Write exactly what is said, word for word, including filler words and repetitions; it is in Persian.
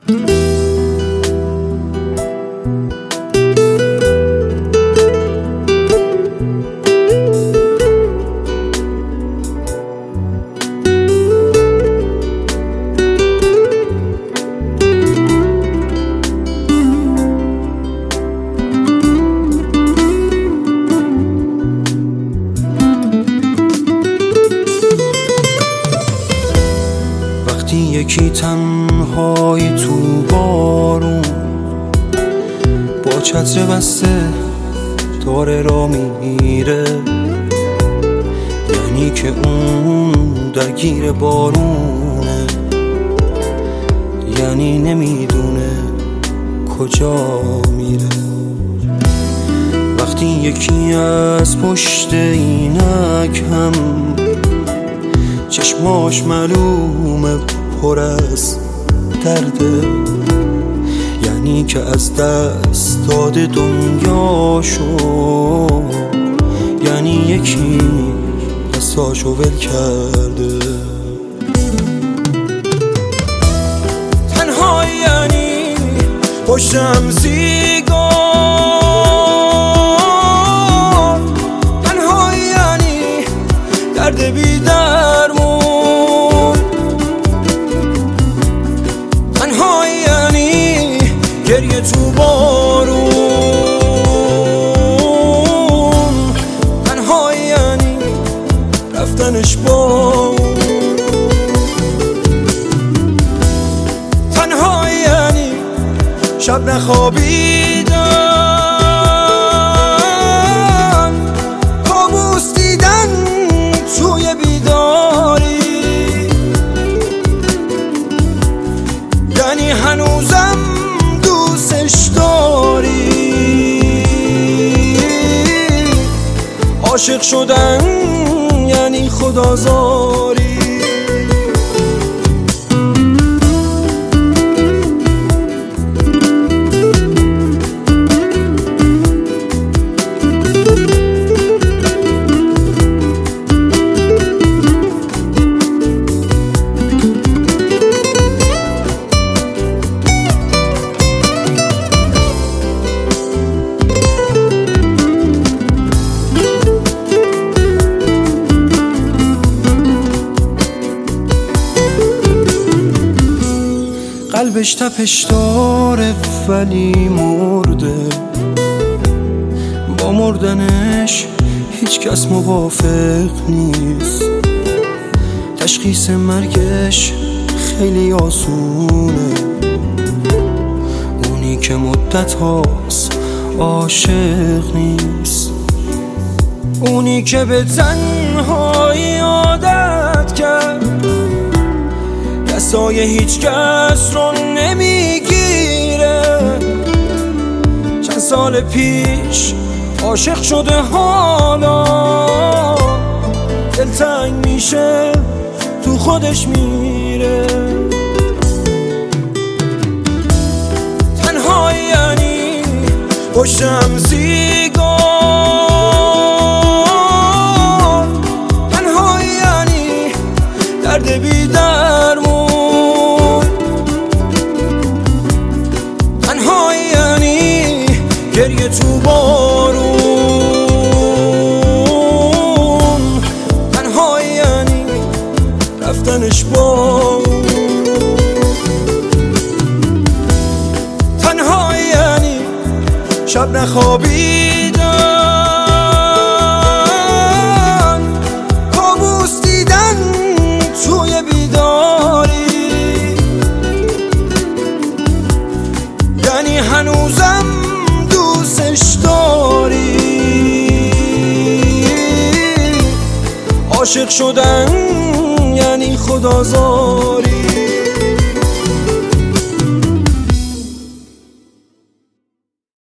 یکی تنهایی تو بارون با چتر بسته داره را میره، یعنی که اون درگیر بارونه، یعنی نمیدونه کجا میره. وقتی یکی از پشت اینک هم چشماش معلومه پر از درده، یعنی که از دست داده دنیاشو، یعنی یکی دستاشو ول کرده. تنها یعنی پشتم سیگار، تنها یعنی درد بی درمون، تنها یعنی گریه تو بارون، تنها یعنی رفتنش با، تنها یعنی شب نخوابیدن، کابوس دیدن توی بیداری، یعنی هنوزم دوستش داری. عاشق شدن یعنی خدازاری. قلبش تپش داره ولی مرده، با مردنش هیچ کس موافق نیست. تشخیص مرگش خیلی آسونه، اونی که مدت هاست عاشق نیست، اونی که به تنهایی عادت کرد، دستای هیچ کس رو نمیگیره. چند سال پیش عاشق شده، حالا دلتنگ میشه تو خودش میره. تنها یعنی پشتم سیگار، تنها یعنی درد بی درمون، تنها یعنی گریه تو بارون، تنها یعنی رفتنش با، تنها یعنی شب نخوابیدن، کابوس دیدن توی بیداری، یعنی هنوزم دوستش داری. عاشق شدن یعنی خدازاری.